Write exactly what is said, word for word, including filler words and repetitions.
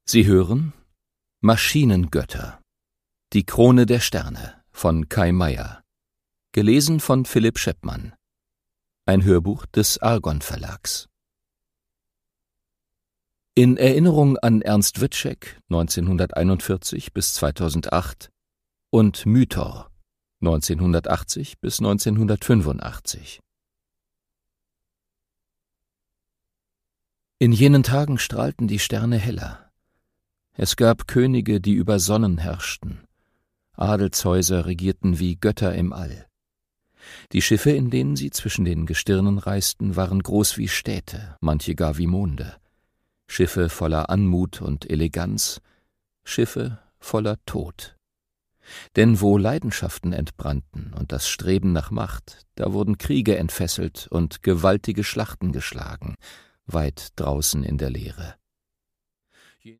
Sie hören Maschinengötter. Die Krone der Sterne von Kai Meier. Gelesen von Philipp Scheppmann. Ein Hörbuch des Argon Verlags. In Erinnerung an Ernst Witschek neunzehnhunderteinundvierzig bis zweitausendacht und Mythor neunzehnhundertachtzig bis neunzehnhundertfünfundachtzig. In jenen Tagen strahlten die Sterne heller. Es gab Könige, die über Sonnen herrschten. Adelshäuser regierten wie Götter im All. Die Schiffe, in denen sie zwischen den Gestirnen reisten, waren groß wie Städte, manche gar wie Monde. Schiffe voller Anmut und Eleganz, Schiffe voller Tod. Denn wo Leidenschaften entbrannten und das Streben nach Macht, da wurden Kriege entfesselt und gewaltige Schlachten geschlagen, weit draußen in der Leere.